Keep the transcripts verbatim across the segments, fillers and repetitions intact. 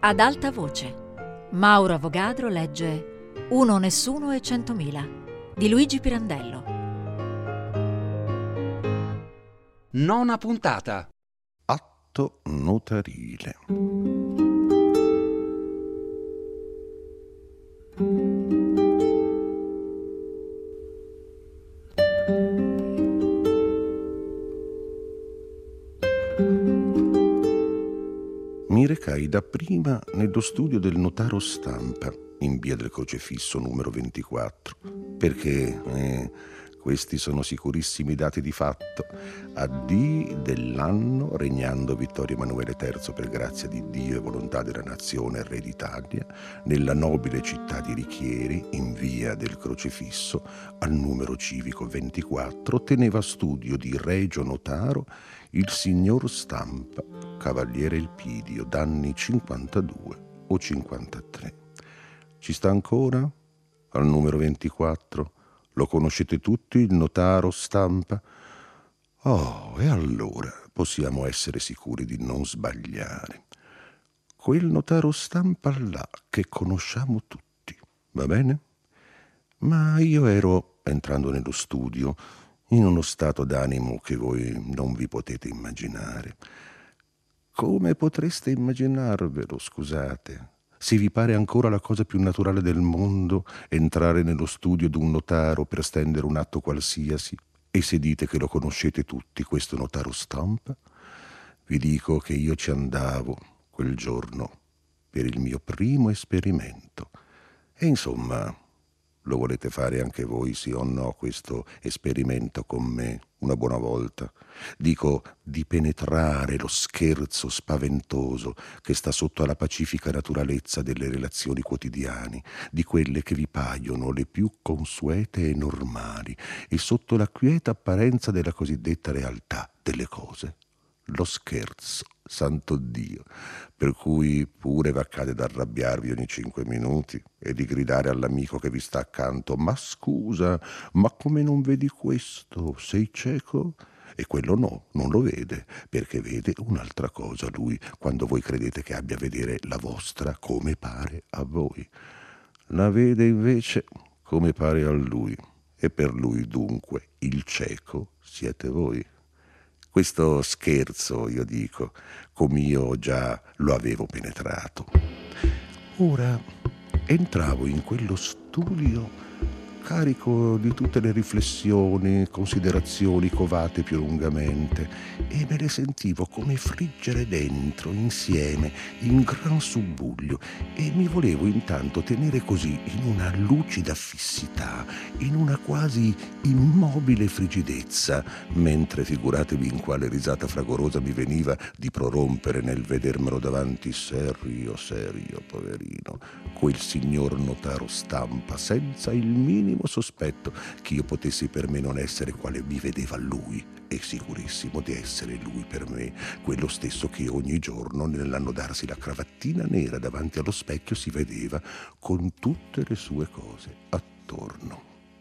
Ad alta voce, Mauro Avogadro legge Uno, Nessuno e Centomila di Luigi Pirandello. Nona puntata. Atto notarile. Mi recai dapprima nello studio del notaro Stampa, in via del Crocefisso numero ventiquattro, perché eh, questi sono sicurissimi dati di fatto. A D dell'anno, regnando Vittorio Emanuele terzo per grazia di Dio e volontà della nazione Re d'Italia, nella nobile città di Richieri, in via del Crocefisso, al numero civico ventiquattro, teneva studio di regio notaro il signor Stampa, cavaliere Elpidio, d'anni cinquantadue o cinquantatré. Ci sta ancora? Al numero ventiquattro? Lo conoscete tutti, il notaro Stampa? Oh, e allora possiamo essere sicuri di non sbagliare. Quel notaro Stampa là che conosciamo tutti, va bene? Ma io ero, entrando nello studio, in uno stato d'animo che voi non vi potete immaginare. Come potreste immaginarvelo, scusate? Se vi pare ancora la cosa più naturale del mondo entrare nello studio d'un notaro per stendere un atto qualsiasi, e se dite che lo conoscete tutti, questo notaro Stampa, vi dico che io ci andavo quel giorno per il mio primo esperimento. E insomma, lo volete fare anche voi, sì o no, questo esperimento con me, una buona volta? Dico, di penetrare lo scherzo spaventoso che sta sotto alla pacifica naturalezza delle relazioni quotidiane, di quelle che vi paiono le più consuete e normali, e sotto la quieta apparenza della cosiddetta realtà delle cose. Lo scherzo, santo Dio, per cui pure v'accade d'arrabbiarvi ogni cinque minuti e di gridare all'amico che vi sta accanto: ma scusa, ma come non vedi questo? Sei cieco? E quello no, non lo vede, perché vede un'altra cosa lui, quando voi credete che abbia a vedere la vostra come pare a voi. La vede invece come pare a lui, e per lui dunque il cieco siete voi. Questo scherzo, io dico, com'io già lo avevo penetrato. Ora entravo in quello studio carico di tutte le riflessioni, considerazioni covate più lungamente, e me le sentivo come friggere dentro, insieme, in gran subbuglio, e mi volevo intanto tenere così, in una lucida fissità, in una quasi immobile frigidezza, mentre figuratevi in quale risata fragorosa mi veniva di prorompere nel vedermelo davanti serio, serio, poverino, quel signor notaro Stampa, senza il minimo sospetto che io potessi per me non essere quale mi vedeva lui, e sicurissimo di essere lui per me, quello stesso che ogni giorno nell'annodarsi la cravattina nera davanti allo specchio si vedeva con tutte le sue cose attorno.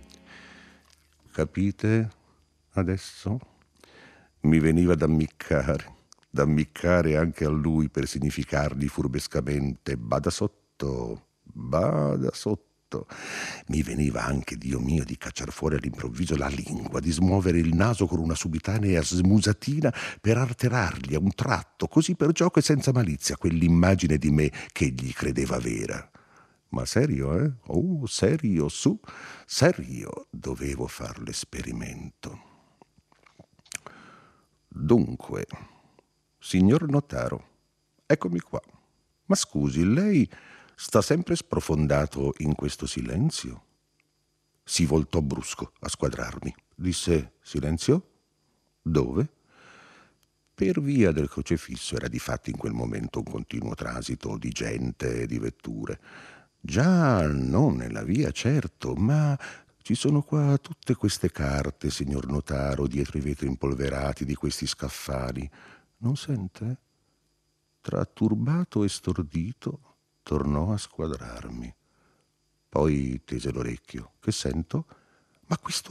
Capite adesso? Mi veniva da ammiccare, da ammiccare anche a lui per significargli furbescamente: bada sotto, bada sotto. Mi veniva anche, Dio mio, di cacciar fuori all'improvviso la lingua, di smuovere il naso con una subitanea smusatina per alterargli a un tratto, così per gioco e senza malizia, quell'immagine di me che egli credeva vera. Ma serio, eh? Oh, serio, su, serio, dovevo far l'esperimento. Dunque, signor notaro, eccomi qua. Ma scusi, lei sta sempre sprofondato in questo silenzio? Si voltò brusco a squadrarmi. Disse: silenzio? Dove? Per via del Crocefisso era difatti in quel momento un continuo transito di gente e di vetture. Già, non nella via, certo, ma ci sono qua tutte queste carte, signor notaro, dietro i vetri impolverati di questi scaffali. Non sente? Tra turbato e stordito tornò a squadrarmi. Poi tese l'orecchio. Che sento? Ma questo raspone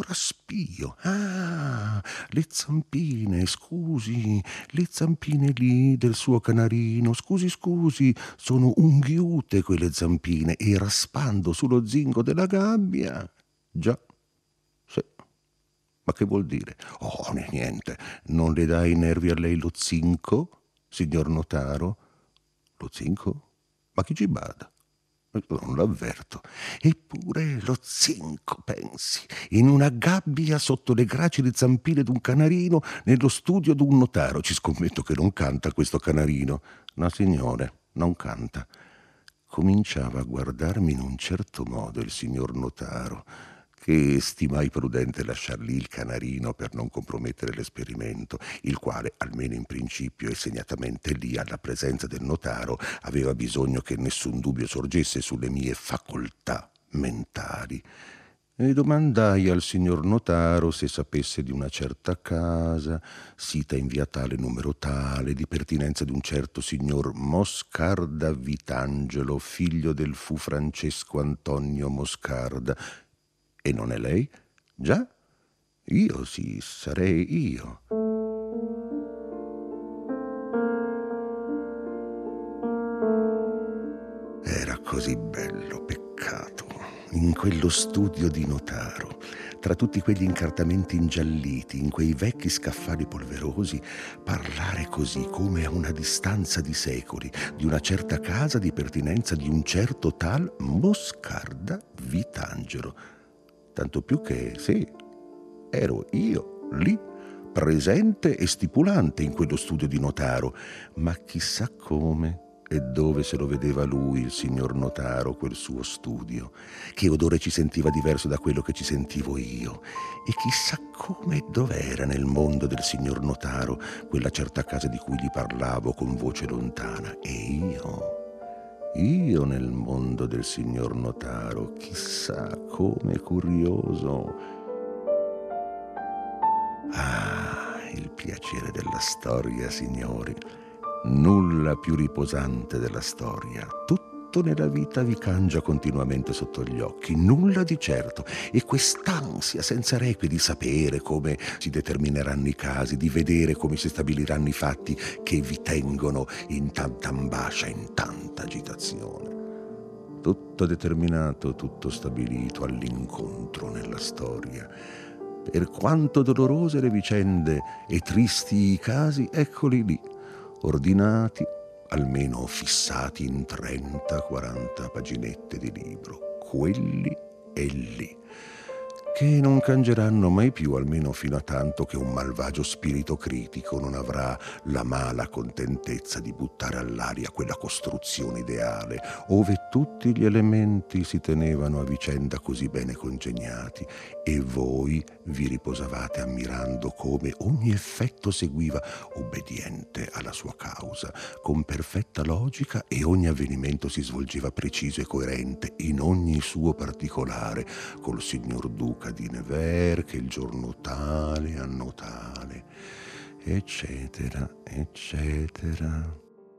spio. Ah, le zampine, scusi, le zampine lì del suo canarino, scusi, scusi, sono unghiute quelle zampine e raspando sullo zingo della gabbia. Già, sì. Ma che vuol dire? Oh, niente, non le dà i nervi a lei lo zinco, signor notaro? Lo zinco? Ma chi ci bada? Non l'avverto. Eppure lo zinco, pensi, in una gabbia sotto le gracili zampine d'un canarino nello studio d'un notaro. Ci scommetto che non canta questo canarino. No, signore, non canta. Cominciava a guardarmi in un certo modo il signor notaro, che stimai prudente lasciar lì il canarino per non compromettere l'esperimento, il quale, almeno in principio e segnatamente lì alla presenza del notaro, aveva bisogno che nessun dubbio sorgesse sulle mie facoltà mentali. E domandai al signor notaro se sapesse di una certa casa, sita in via tale numero tale, di pertinenza di un certo signor Moscarda Vitangelo, figlio del fu Francesco Antonio Moscarda. E non è lei? Già? Io sì, sarei io. Era così bello, peccato, in quello studio di notaro, tra tutti quegli incartamenti ingialliti, in quei vecchi scaffali polverosi, parlare così come a una distanza di secoli di una certa casa di pertinenza di un certo tal Moscarda Vitangelo. Tanto più che, sì, ero io lì, presente e stipulante in quello studio di notaro, ma chissà come e dove se lo vedeva lui, il signor notaro, quel suo studio, che odore ci sentiva diverso da quello che ci sentivo io, e chissà come e dov'era nel mondo del signor notaro quella certa casa di cui gli parlavo con voce lontana, e io... Io nel mondo del signor notaro, chissà come curioso. Ah, il piacere della storia, signori. Nulla più riposante della storia. Tutto nella vita vi cangia continuamente sotto gli occhi, nulla di certo. E quest'ansia senza requie di sapere come si determineranno i casi, di vedere come si stabiliranno i fatti che vi tengono in tanta ambascia, in tanta agitazione. Tutto determinato, tutto stabilito all'incontro nella storia. Per quanto dolorose le vicende e tristi i casi, eccoli lì, ordinati, almeno fissati in trenta quaranta paginette di libro, quelli e lì, che non cangeranno mai più, almeno fino a tanto che un malvagio spirito critico non avrà la mala contentezza di buttare all'aria quella costruzione ideale, ove tutti gli elementi si tenevano a vicenda così bene congegnati, e voi vi riposavate ammirando come ogni effetto seguiva obbediente alla sua causa, con perfetta logica, e ogni avvenimento si svolgeva preciso e coerente in ogni suo particolare, col signor Duca di Nevers che il giorno tale, anno tale, eccetera, eccetera.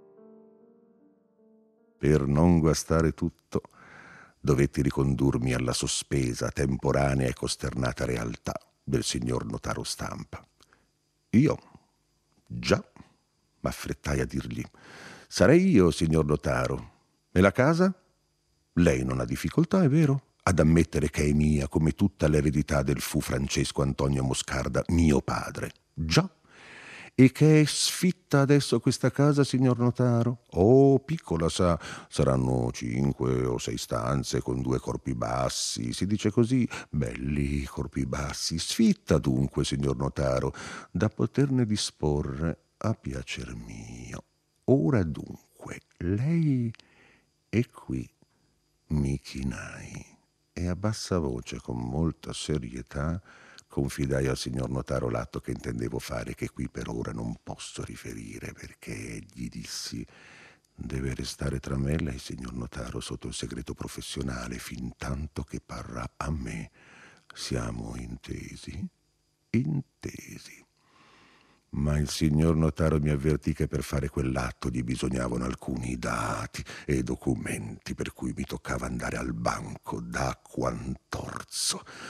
Per non guastare tutto, dovetti ricondurmi alla sospesa, temporanea e costernata realtà del signor notaro Stampa. Io, già, m'affrettai a dirgli: sarei io, signor notaro. E la casa? Lei non ha difficoltà, è vero, ad ammettere che è mia, come tutta l'eredità del fu Francesco Antonio Moscarda, mio padre. Già. E che è sfitta adesso questa casa, signor notaro? Oh, piccola, sa, saranno cinque o sei stanze con due corpi bassi, si dice così, belli corpi bassi. Sfitta dunque, signor notaro, da poterne disporre a piacer mio. Ora dunque, lei è qui. Mi chinai e a bassa voce, con molta serietà, confidai al signor notaro l'atto che intendevo fare, che qui per ora non posso riferire, perché, gli dissi, deve restare tra me e lei, signor notaro, sotto il segreto professionale, fin tanto che parrà a me. Siamo intesi? Intesi. Ma il signor notaro mi avvertì che per fare quell'atto gli bisognavano alcuni dati e documenti, per cui mi toccava andare al banco da Quantorzo.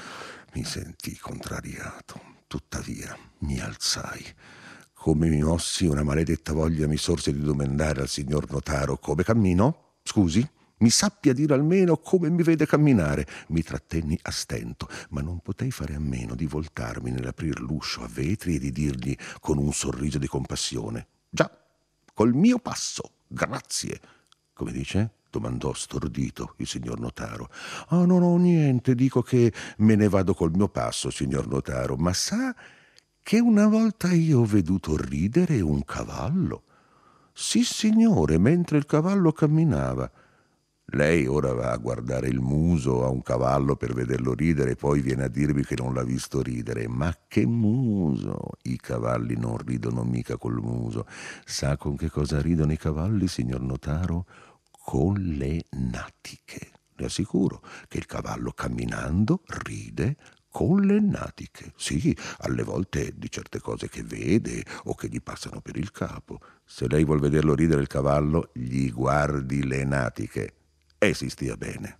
Mi sentii contrariato. Tuttavia mi alzai. Come mi mossi, una maledetta voglia mi sorse di domandare al signor notaro come cammino. Scusi, mi sappia dire almeno come mi vede camminare. Mi trattenni a stento, ma non potei fare a meno di voltarmi nell'aprir l'uscio a vetri e di dirgli con un sorriso di compassione: già, col mio passo, grazie. Come dice? Domandò stordito il signor notaro. Ah, no, no, niente, dico che me ne vado col mio passo, signor notaro, ma sa che una volta io ho veduto ridere un cavallo. Sì, signore, mentre il cavallo camminava. Lei ora va a guardare il muso a un cavallo per vederlo ridere e poi viene a dirmi che non l'ha visto ridere. Ma che muso? I cavalli non ridono mica col muso. Sa con che cosa ridono i cavalli, signor notaro? Con le natiche. Le assicuro che il cavallo camminando ride con le natiche. Sì, alle volte di certe cose che vede o che gli passano per il capo. Se lei vuol vederlo ridere il cavallo, gli guardi le natiche e si stia bene.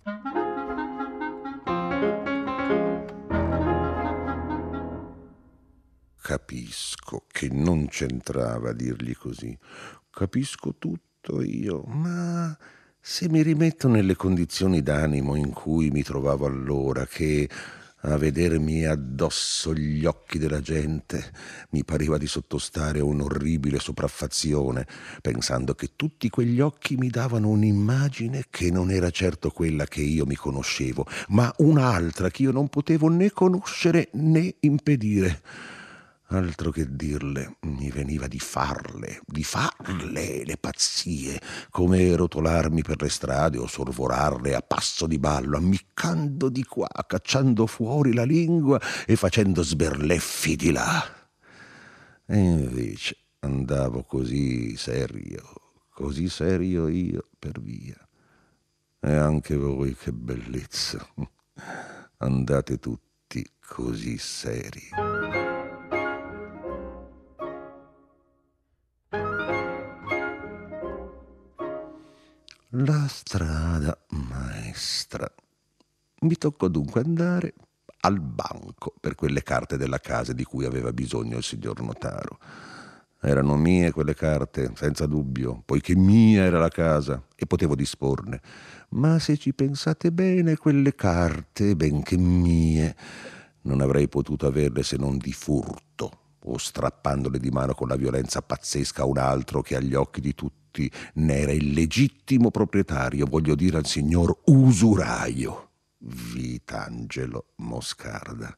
Capisco che non c'entrava dirgli così. Capisco tutto io, ma se mi rimetto nelle condizioni d'animo in cui mi trovavo allora, che a vedermi addosso gli occhi della gente mi pareva di sottostare a un'orribile sopraffazione, pensando che tutti quegli occhi mi davano un'immagine che non era certo quella che io mi conoscevo, ma un'altra che io non potevo né conoscere né impedire. Altro che dirle, mi veniva di farle, di farle le pazzie, come rotolarmi per le strade o sorvolarle a passo di ballo, ammiccando di qua, cacciando fuori la lingua e facendo sberleffi di là. E invece andavo così serio, così serio io per via. E anche voi che bellezza, andate tutti così seri. La strada maestra. Mi toccò dunque andare al banco per quelle carte della casa di cui aveva bisogno il signor notaro. Erano mie quelle carte, senza dubbio, poiché mia era la casa e potevo disporne. Ma se ci pensate bene, quelle carte, benché mie, non avrei potuto averle se non di furto, o strappandole di mano con la violenza pazzesca a un altro che agli occhi di tutti ne era il legittimo proprietario, voglio dire al signor usuraio Vitangelo Moscarda.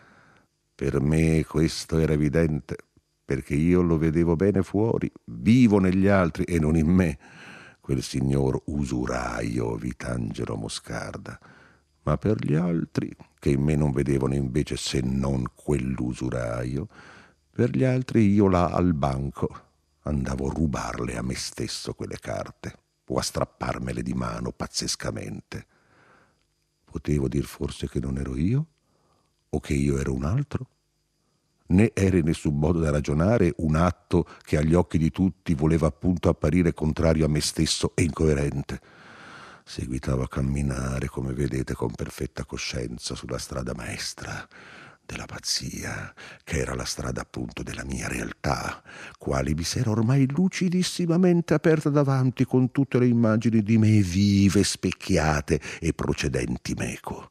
Per me questo era evidente, perché io lo vedevo bene fuori, vivo negli altri e non in me, quel signor usuraio Vitangelo Moscarda. Ma per gli altri, che in me non vedevano invece se non quell'usuraio, per gli altri io là al banco andavo a rubarle a me stesso quelle carte o a strapparmele di mano pazzescamente. Potevo dir forse che non ero io o che io ero un altro? Né era in nessun modo da ragionare un atto che agli occhi di tutti voleva appunto apparire contrario a me stesso e incoerente. Seguitavo a camminare, come vedete, con perfetta coscienza sulla strada maestra della pazzia, che era la strada appunto della mia realtà, quale mi s'era ormai lucidissimamente aperta davanti con tutte le immagini di me vive, specchiate e procedenti meco.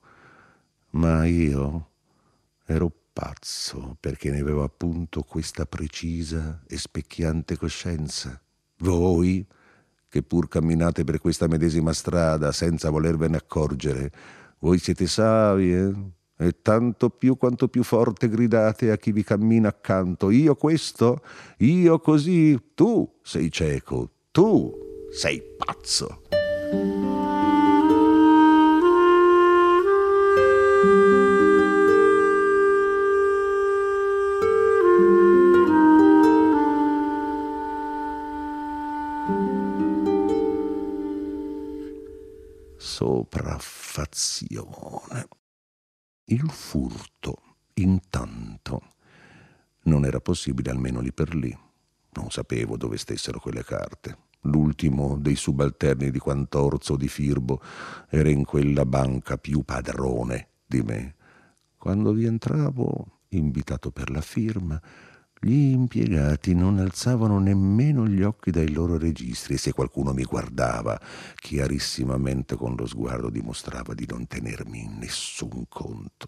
Ma io ero pazzo perché ne avevo appunto questa precisa e specchiante coscienza. Voi, che pur camminate per questa medesima strada senza volervene accorgere, voi siete savi, eh? E tanto più quanto più forte gridate a chi vi cammina accanto: io questo, io così, tu sei cieco, tu sei pazzo. Sopraffazione. Il furto, intanto, non era possibile almeno lì per lì. Non sapevo dove stessero quelle carte. L'ultimo dei subalterni di Quantorzo o di Firbo era in quella banca più padrone di me. Quando vi entravo, invitato per la firma, gli impiegati non alzavano nemmeno gli occhi dai loro registri e se qualcuno mi guardava, chiarissimamente con lo sguardo dimostrava di non tenermi in nessun conto.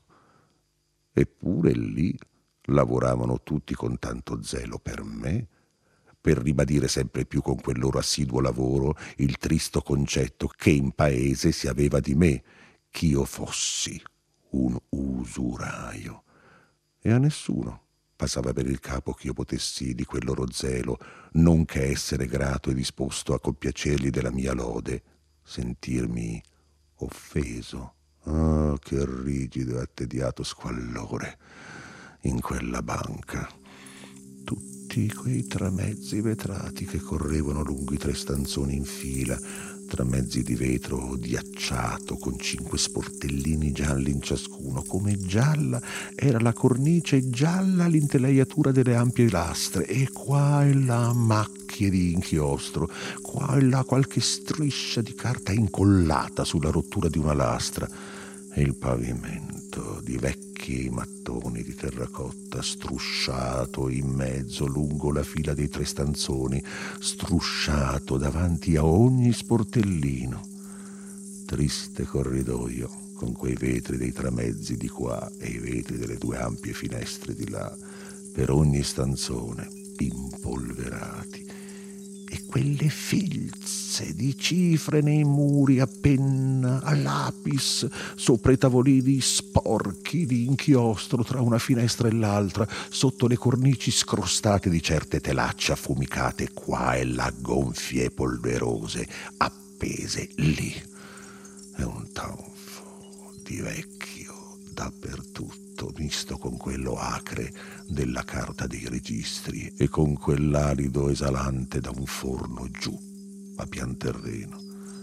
Eppure lì lavoravano tutti con tanto zelo per me, per ribadire sempre più con quel loro assiduo lavoro il tristo concetto che in paese si aveva di me, ch'io fossi un usuraio. E a nessuno passava per il capo che io potessi di quel loro zelo, non che essere grato e disposto a compiacergli della mia lode, sentirmi offeso. Ah, che rigido e attediato squallore in quella banca. Tutti quei tramezzi vetrati che correvano lungo i tre stanzoni in fila, tramezzi di vetro diacciato con cinque sportellini gialli in ciascuno, come gialla era la cornice e gialla l'intelaiatura delle ampie lastre, e qua e là macchie di inchiostro, qua e là qualche striscia di carta incollata sulla rottura di una lastra, e il pavimento di vecchi mattoni di terracotta strusciato in mezzo lungo la fila dei tre stanzoni, strusciato davanti a ogni sportellino. Triste corridoio con quei vetri dei tramezzi di qua e i vetri delle due ampie finestre di là, per ogni stanzone impolverati, e quelle filze di cifre nei muri a penna, a lapis, sopra i tavolini sporchi di inchiostro tra una finestra e l'altra, sotto le cornici scrostate di certe telacce affumicate qua e là, gonfie e polverose, appese lì. È un tanfo di vecchio dappertutto, misto con quello acre della carta dei registri e con quell'alido esalante da un forno giù a pian terreno.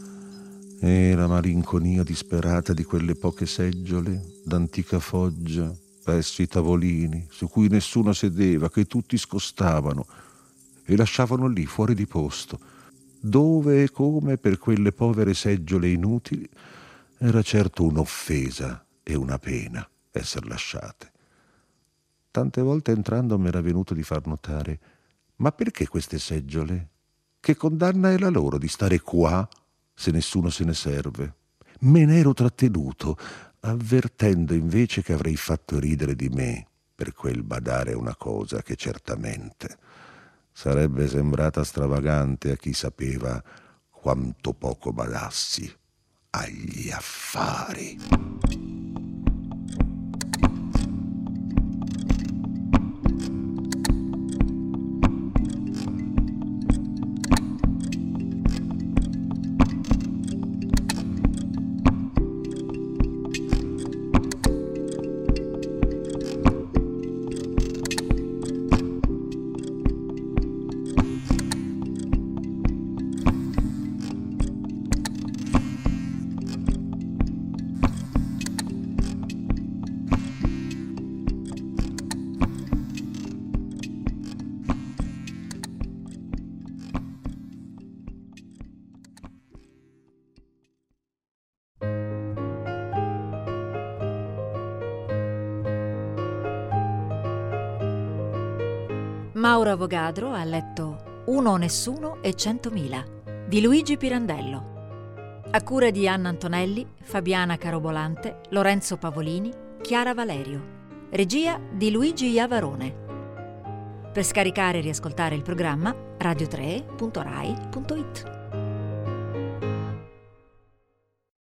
E la malinconia disperata di quelle poche seggiole d'antica foggia presso i tavolini su cui nessuno sedeva, che tutti scostavano e lasciavano lì fuori di posto, dove e come per quelle povere seggiole inutili era certo un'offesa e una pena esser lasciate. Tante volte entrando mi era venuto di far notare: ma perché queste seggiole? Che condanna è la loro di stare qua se nessuno se ne serve? Me ne ero trattenuto, avvertendo invece che avrei fatto ridere di me per quel badare una cosa che certamente sarebbe sembrata stravagante a chi sapeva quanto poco badassi agli affari. Mauro Avogadro ha letto Uno Nessuno e Centomila di Luigi Pirandello, a cura di Anna Antonelli, Fabiana Carobolante, Lorenzo Pavolini, Chiara Valerio, regia di Luigi Iavarone. Per scaricare e riascoltare il programma radio tre punto rai punto it.